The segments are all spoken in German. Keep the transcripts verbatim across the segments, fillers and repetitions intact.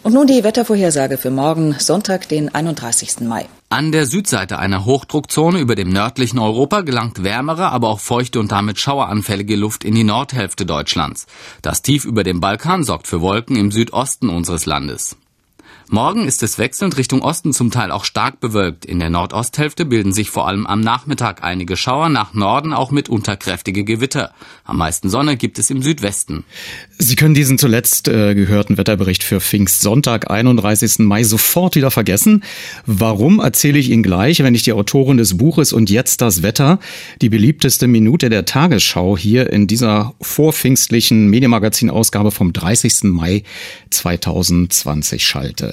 Und nun die Wettervorhersage für morgen, Sonntag, den einunddreißigsten Mai. An der Südseite einer Hochdruckzone über dem nördlichen Europa gelangt wärmere, aber auch feuchte und damit schaueranfällige Luft in die Nordhälfte Deutschlands. Das Tief über dem Balkan sorgt für Wolken im Südosten unseres Landes. Morgen ist es wechselnd Richtung Osten zum Teil auch stark bewölkt. In der Nordosthälfte bilden sich vor allem am Nachmittag einige Schauer, nach Norden auch mitunter kräftige Gewitter. Am meisten Sonne gibt es im Südwesten. Sie können diesen zuletzt äh, gehörten Wetterbericht für Pfingstsonntag, einunddreißigsten Mai, sofort wieder vergessen. Warum, erzähle ich Ihnen gleich, wenn ich die Autorin des Buches Und jetzt das Wetter, die beliebteste Minute der Tagesschau, hier in dieser vorpfingstlichen Medienmagazin-Ausgabe vom dreißigsten Mai zweitausendzwanzig schalte.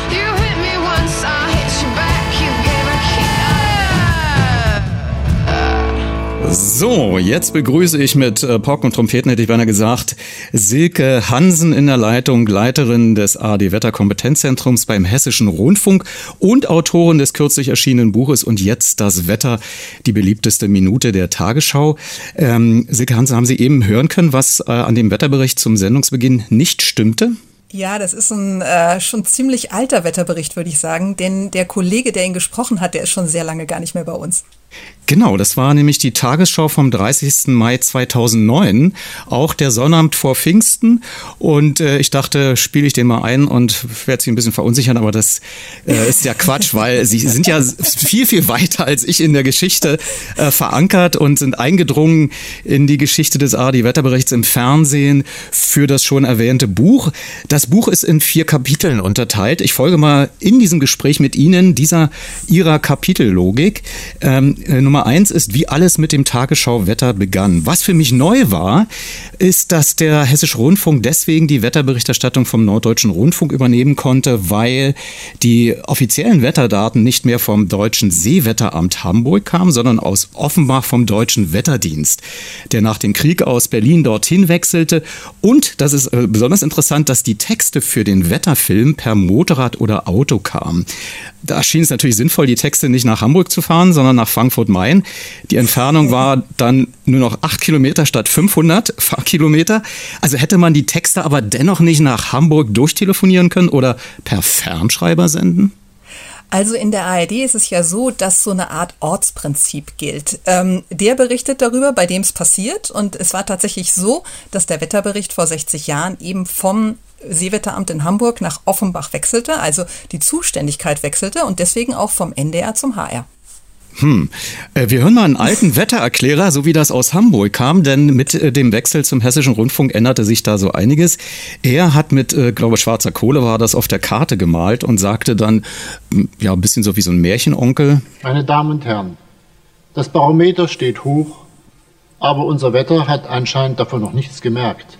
So, jetzt begrüße ich mit äh, Pauken und Trompeten, hätte ich beinahe gesagt, Silke Hansen in der Leitung, Leiterin des A R D-Wetterkompetenzzentrums beim Hessischen Rundfunk und Autorin des kürzlich erschienenen Buches Und jetzt das Wetter, die beliebteste Minute der Tagesschau. Ähm, Silke Hansen, haben Sie eben hören können, was äh, an dem Wetterbericht zum Sendungsbeginn nicht stimmte? Ja, das ist ein äh, schon ziemlich alter Wetterbericht, würde ich sagen, denn der Kollege, der ihn gesprochen hat, der ist schon sehr lange gar nicht mehr bei uns. Genau, das war nämlich die Tagesschau vom dreißigsten Mai zweitausendneun, auch der Sonnabend vor Pfingsten. Und äh, ich dachte, spiele ich den mal ein und werde Sie ein bisschen verunsichern, aber das äh, ist ja Quatsch, weil Sie sind ja viel, viel weiter als ich in der Geschichte äh, verankert und sind eingedrungen in die Geschichte des A R D-Wetterberichts im Fernsehen für das schon erwähnte Buch. Das Buch ist in vier Kapiteln unterteilt. Ich folge mal in diesem Gespräch mit Ihnen dieser Ihrer Kapitellogik. Ähm, Nummer eins ist, wie alles mit dem Tagesschau-Wetter begann. Was für mich neu war, ist, dass der Hessische Rundfunk deswegen die Wetterberichterstattung vom Norddeutschen Rundfunk übernehmen konnte, weil die offiziellen Wetterdaten nicht mehr vom Deutschen Seewetteramt Hamburg kamen, sondern aus Offenbach vom Deutschen Wetterdienst, der nach dem Krieg aus Berlin dorthin wechselte. Und, das ist besonders interessant, dass die Texte für den Wetterfilm per Motorrad oder Auto kamen. Da schien es natürlich sinnvoll, die Texte nicht nach Hamburg zu fahren, sondern nach Frankfurt-Main. Die Entfernung war dann nur noch acht Kilometer statt fünfhundert Fahrkilometer. Also hätte man die Texte aber dennoch nicht nach Hamburg durchtelefonieren können oder per Fernschreiber senden? Also in der A R D ist es ja so, dass so eine Art Ortsprinzip gilt. Ähm, der berichtet darüber, bei dem es passiert. Und es war tatsächlich so, dass der Wetterbericht vor sechzig Jahren eben vom Seewetteramt in Hamburg nach Offenbach wechselte, also die Zuständigkeit wechselte und deswegen auch vom N D R zum H R. Hm. Wir hören mal einen alten Wettererklärer, so wie das aus Hamburg kam, denn mit dem Wechsel zum Hessischen Rundfunk änderte sich da so einiges. Er hat mit, glaube ich, schwarzer Kohle war das auf der Karte gemalt und sagte dann, ja, ein bisschen so wie so ein Märchenonkel. Meine Damen und Herren, das Barometer steht hoch, aber unser Wetter hat anscheinend davon noch nichts gemerkt.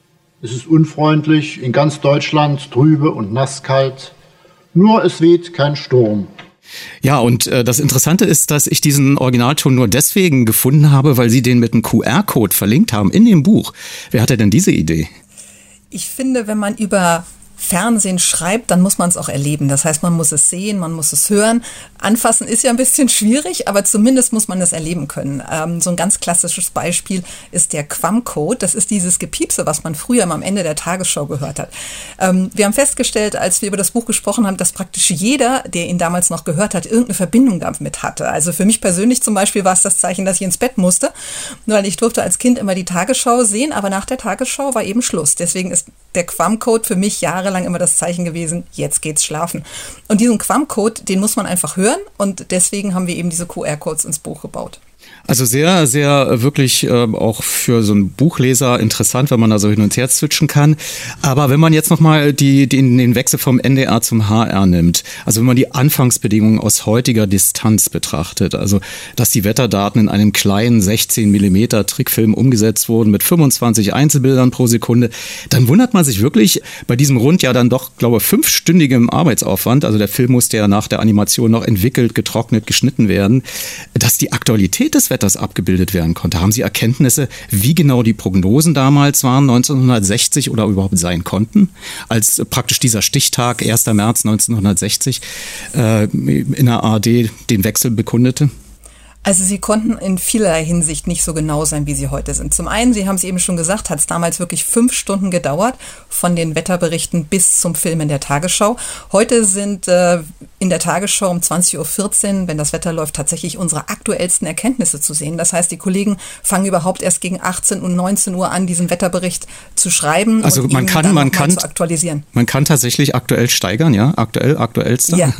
Es ist unfreundlich, in ganz Deutschland trübe und nasskalt, nur es weht kein Sturm. Ja, und äh, das Interessante ist, dass ich diesen Originalton nur deswegen gefunden habe, weil Sie den mit einem Q R-Code verlinkt haben in dem Buch. Wer hatte denn diese Idee? Ich finde, wenn man über Fernsehen schreibt, dann muss man es auch erleben. Das heißt, man muss es sehen, man muss es hören. Anfassen ist ja ein bisschen schwierig, aber zumindest muss man es erleben können. Ähm, so ein ganz klassisches Beispiel ist der Quam-Code. Das ist dieses Gepiepse, was man früher am Ende der Tagesschau gehört hat. Ähm, wir haben festgestellt, als wir über das Buch gesprochen haben, dass praktisch jeder, der ihn damals noch gehört hat, irgendeine Verbindung damit hatte. Also für mich persönlich zum Beispiel war es das Zeichen, dass ich ins Bett musste, weil ich durfte als Kind immer die Tagesschau sehen, aber nach der Tagesschau war eben Schluss. Deswegen ist der Quam-Code für mich Jahre lang immer das Zeichen gewesen, jetzt geht's schlafen. Und diesen Quam-Code, den muss man einfach hören und deswegen haben wir eben diese Q R-Codes ins Buch gebaut. Also sehr, sehr wirklich äh, auch für so einen Buchleser interessant, wenn man da so hin und her switchen kann. Aber wenn man jetzt nochmal die, den, den Wechsel vom N D R zum H R nimmt, also wenn man die Anfangsbedingungen aus heutiger Distanz betrachtet, also dass die Wetterdaten in einem kleinen sechzehn Millimeter Trickfilm umgesetzt wurden mit fünfundzwanzig Einzelbildern pro Sekunde, dann wundert man sich wirklich bei diesem rund ja dann doch, glaube ich, fünfstündigem Arbeitsaufwand, also der Film musste ja nach der Animation noch entwickelt, getrocknet, geschnitten werden, dass die Aktualität des Wetters abgebildet werden konnte. Haben Sie Erkenntnisse, wie genau die Prognosen damals waren, neunzehnhundertsechzig oder überhaupt sein konnten, als praktisch dieser Stichtag, erster März neunzehnhundertsechzig, äh, in der A R D den Wechsel bekundete? Also sie konnten in vielerlei Hinsicht nicht so genau sein, wie sie heute sind. Zum einen, Sie haben es eben schon gesagt, hat es damals wirklich fünf Stunden gedauert, von den Wetterberichten bis zum Film in der Tagesschau. Heute sind äh, in der Tagesschau um zwanzig Uhr vierzehn, wenn das Wetter läuft, tatsächlich unsere aktuellsten Erkenntnisse zu sehen. Das heißt, die Kollegen fangen überhaupt erst gegen achtzehn und neunzehn Uhr an, diesen Wetterbericht zu schreiben also und man ihn kann, dann man kann, zu aktualisieren. Man kann tatsächlich aktuell steigern, ja? Aktuell, aktuellster? Ja.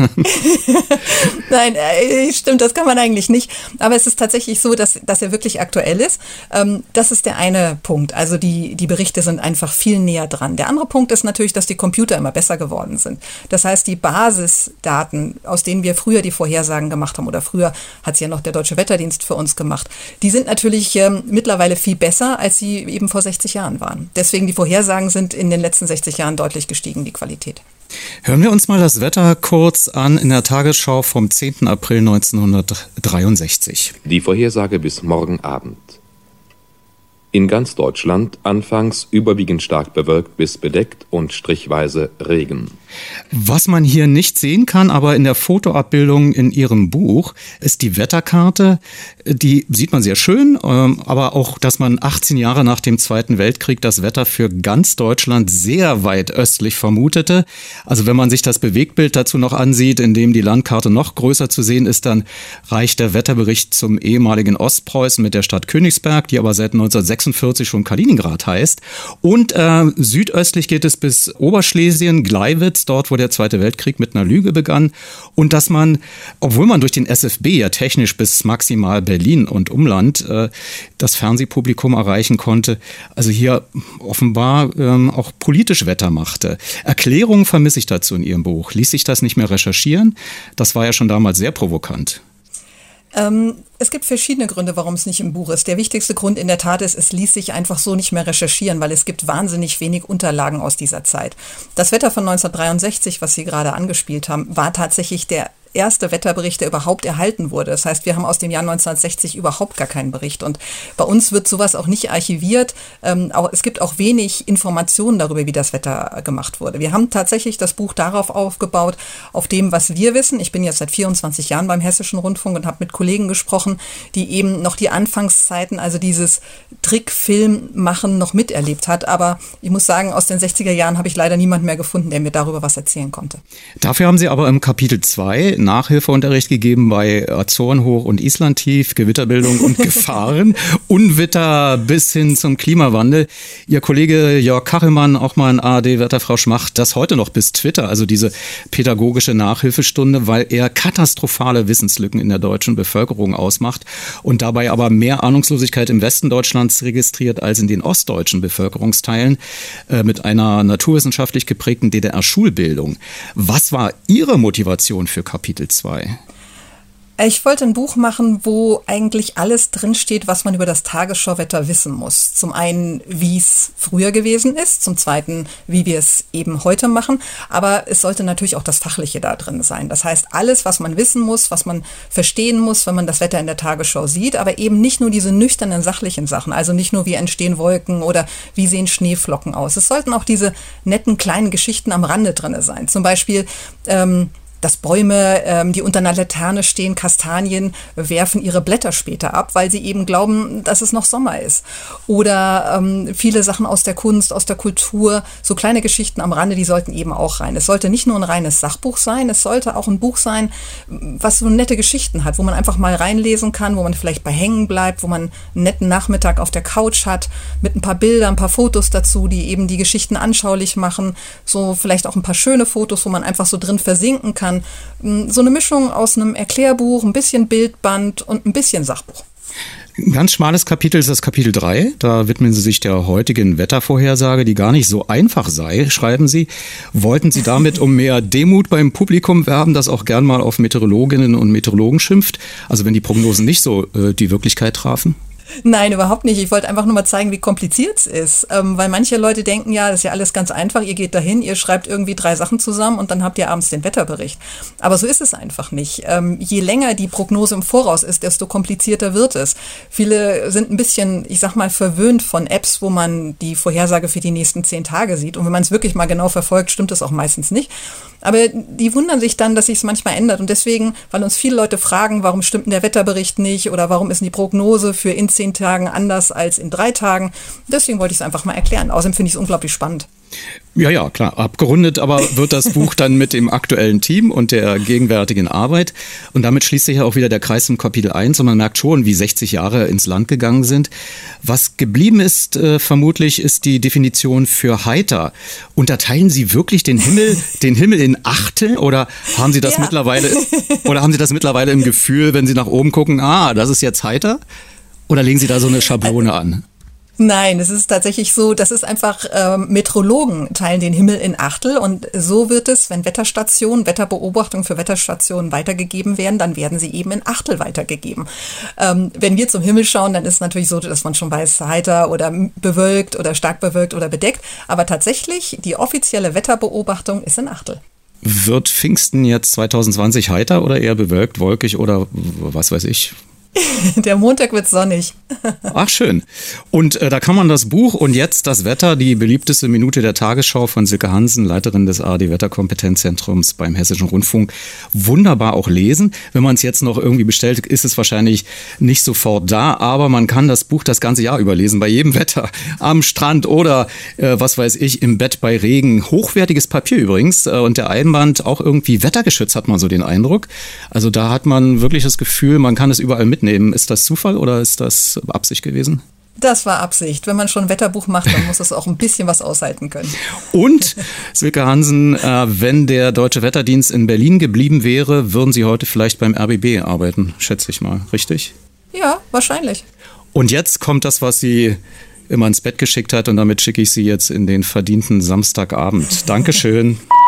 Nein, äh, stimmt, das kann man eigentlich nicht. Aber es ist tatsächlich so, dass, dass er wirklich aktuell ist. Ähm, das ist der eine Punkt. Also die, die Berichte sind einfach viel näher dran. Der andere Punkt ist natürlich, dass die Computer immer besser geworden sind. Das heißt, die Basisdaten, aus denen wir früher die Vorhersagen gemacht haben, oder früher hat es ja noch der Deutsche Wetterdienst für uns gemacht, die sind natürlich ähm, mittlerweile viel besser, als sie eben vor sechzig Jahren waren. Deswegen die Vorhersagen sind in den letzten sechzig Jahren deutlich gestiegen, die Qualität. Hören wir uns mal das Wetter kurz an in der Tagesschau vom zehnten April neunzehnhundertdreiundsechzig. Die Vorhersage bis morgen Abend. In ganz Deutschland anfangs überwiegend stark bewölkt bis bedeckt und strichweise Regen. Was man hier nicht sehen kann, aber in der Fotoabbildung in Ihrem Buch, ist die Wetterkarte. Die sieht man sehr schön, aber auch, dass man achtzehn Jahre nach dem Zweiten Weltkrieg das Wetter für ganz Deutschland sehr weit östlich vermutete. Also wenn man sich das Bewegtbild dazu noch ansieht, in dem die Landkarte noch größer zu sehen ist, dann reicht der Wetterbericht zum ehemaligen Ostpreußen mit der Stadt Königsberg, die aber seit neunzehnhundertsechsundvierzig schon Kaliningrad heißt. Und äh, südöstlich geht es bis Oberschlesien, Gleiwitz, dort, wo der Zweite Weltkrieg mit einer Lüge begann. Und dass man, obwohl man durch den S F B ja technisch bis maximal Berlin und Umland äh, das Fernsehpublikum erreichen konnte, also hier offenbar ähm, auch politisch Wetter machte. Erklärungen vermisse ich dazu in Ihrem Buch. Ließ sich das nicht mehr recherchieren? Das war ja schon damals sehr provokant. Ähm, es gibt verschiedene Gründe, warum es nicht im Buch ist. Der wichtigste Grund in der Tat ist, es ließ sich einfach so nicht mehr recherchieren, weil es gibt wahnsinnig wenig Unterlagen aus dieser Zeit. Das Wetter von neunzehnhundertdreiundsechzig, was Sie gerade angespielt haben, war tatsächlich der erste Wetterbericht, der überhaupt erhalten wurde. Das heißt, wir haben aus dem Jahr neunzehnhundertsechzig überhaupt gar keinen Bericht. Und bei uns wird sowas auch nicht archiviert. Ähm, auch, es gibt auch wenig Informationen darüber, wie das Wetter gemacht wurde. Wir haben tatsächlich das Buch darauf aufgebaut, auf dem, was wir wissen. Ich bin jetzt seit vierundzwanzig Jahren beim Hessischen Rundfunk und habe mit Kollegen gesprochen, die eben noch die Anfangszeiten, also dieses Trickfilm-Machen noch miterlebt hat. Aber ich muss sagen, aus den sechziger Jahren habe ich leider niemanden mehr gefunden, der mir darüber was erzählen konnte. Dafür haben Sie aber im Kapitel zwei Nachhilfeunterricht gegeben bei Azoren hoch und Island tief, Gewitterbildung und Gefahren, Unwetter bis hin zum Klimawandel. Ihr Kollege Jörg Kachelmann, auch mal ein A R D-Wetterfrosch, macht das heute noch bis Twitter, also diese pädagogische Nachhilfestunde, weil er katastrophale Wissenslücken in der deutschen Bevölkerung ausmacht und dabei aber mehr Ahnungslosigkeit im Westen Deutschlands registriert als in den ostdeutschen Bevölkerungsteilen äh, mit einer naturwissenschaftlich geprägten D D R-Schulbildung. Was war Ihre Motivation für Kapitel zwei? Ich wollte ein Buch machen, wo eigentlich alles drinsteht, was man über das Tagesschauwetter wissen muss. Zum einen, wie es früher gewesen ist, zum zweiten, wie wir es eben heute machen, aber es sollte natürlich auch das Fachliche da drin sein. Das heißt, alles, was man wissen muss, was man verstehen muss, wenn man das Wetter in der Tagesschau sieht, aber eben nicht nur diese nüchternen, sachlichen Sachen, also nicht nur, wie entstehen Wolken oder wie sehen Schneeflocken aus. Es sollten auch diese netten kleinen Geschichten am Rande drin sein. Zum Beispiel, ähm, dass Bäume, ähm, die unter einer Laterne stehen, Kastanien, werfen ihre Blätter später ab, weil sie eben glauben, dass es noch Sommer ist. Oder ähm, viele Sachen aus der Kunst, aus der Kultur, so kleine Geschichten am Rande, die sollten eben auch rein. Es sollte nicht nur ein reines Sachbuch sein, es sollte auch ein Buch sein, was so nette Geschichten hat, wo man einfach mal reinlesen kann, wo man vielleicht bei hängen bleibt, wo man einen netten Nachmittag auf der Couch hat, mit ein paar Bildern, ein paar Fotos dazu, die eben die Geschichten anschaulich machen. So vielleicht auch ein paar schöne Fotos, wo man einfach so drin versinken kann. So eine Mischung aus einem Erklärbuch, ein bisschen Bildband und ein bisschen Sachbuch. Ein ganz schmales Kapitel ist das Kapitel drei. Da widmen Sie sich der heutigen Wettervorhersage, die gar nicht so einfach sei, schreiben Sie. Wollten Sie damit um mehr Demut beim Publikum werben, das auch gern mal auf Meteorologinnen und Meteorologen schimpft? Also wenn die Prognosen nicht so äh, die Wirklichkeit trafen? Nein, überhaupt nicht. Ich wollte einfach nur mal zeigen, wie kompliziert es ist. Ähm, weil manche Leute denken, ja, das ist ja alles ganz einfach. Ihr geht dahin, ihr schreibt irgendwie drei Sachen zusammen und dann habt ihr abends den Wetterbericht. Aber so ist es einfach nicht. Ähm, je länger die Prognose im Voraus ist, desto komplizierter wird es. Viele sind ein bisschen, ich sag mal, verwöhnt von Apps, wo man die Vorhersage für die nächsten zehn Tage sieht. Und wenn man es wirklich mal genau verfolgt, stimmt es auch meistens nicht. Aber die wundern sich dann, dass sich es manchmal ändert. Und deswegen, weil uns viele Leute fragen, warum stimmt denn der Wetterbericht nicht oder warum ist denn die Prognose für in zehn Tagen anders als in drei Tagen. Deswegen wollte ich es einfach mal erklären. Außerdem finde ich es unglaublich spannend. Ja, ja, klar, abgerundet, aber wird das Buch dann mit dem aktuellen Team und der gegenwärtigen Arbeit. Und damit schließt sich ja auch wieder der Kreis im Kapitel eins und man merkt schon, wie sechzig Jahre ins Land gegangen sind. Was geblieben ist, äh, vermutlich, ist die Definition für heiter. Unterteilen Sie wirklich den Himmel, den Himmel in Achtel oder haben Sie das ja. mittlerweile, oder haben Sie das mittlerweile im Gefühl, wenn Sie nach oben gucken, ah, das ist jetzt heiter? Oder legen Sie da so eine Schablone an? Nein, es ist tatsächlich so, das ist einfach, ähm, Meteorologen teilen den Himmel in Achtel und so wird es, wenn Wetterstationen, Wetterbeobachtungen für Wetterstationen weitergegeben werden, dann werden sie eben in Achtel weitergegeben. Ähm, wenn wir zum Himmel schauen, dann ist es natürlich so, dass man schon weiß, heiter oder bewölkt oder stark bewölkt oder bedeckt, aber tatsächlich die offizielle Wetterbeobachtung ist in Achtel. Wird Pfingsten jetzt zwanzig zwanzig heiter oder eher bewölkt, wolkig oder was weiß ich? Der Montag wird sonnig. Ach, schön. Und äh, da kann man das Buch und jetzt das Wetter, die beliebteste Minute der Tagesschau von Silke Hansen, Leiterin des A R D-Wetterkompetenzzentrums beim Hessischen Rundfunk, wunderbar auch lesen. Wenn man es jetzt noch irgendwie bestellt, ist es wahrscheinlich nicht sofort da, aber man kann das Buch das ganze Jahr über lesen, bei jedem Wetter, am Strand oder, äh, was weiß ich, im Bett bei Regen. Hochwertiges Papier übrigens äh, und der Einband auch irgendwie wettergeschützt, hat man so den Eindruck. Also da hat man wirklich das Gefühl, man kann es überall mitnehmen. Ist das Zufall oder ist das Absicht gewesen? Das war Absicht. Wenn man schon ein Wetterbuch macht, dann muss es auch ein bisschen was aushalten können. Und, Silke Hansen, äh, wenn der Deutsche Wetterdienst in Berlin geblieben wäre, würden Sie heute vielleicht beim R B B arbeiten, schätze ich mal, richtig? Ja, wahrscheinlich. Und jetzt kommt das, was Sie immer ins Bett geschickt hat und damit schicke ich Sie jetzt in den verdienten Samstagabend. Dankeschön.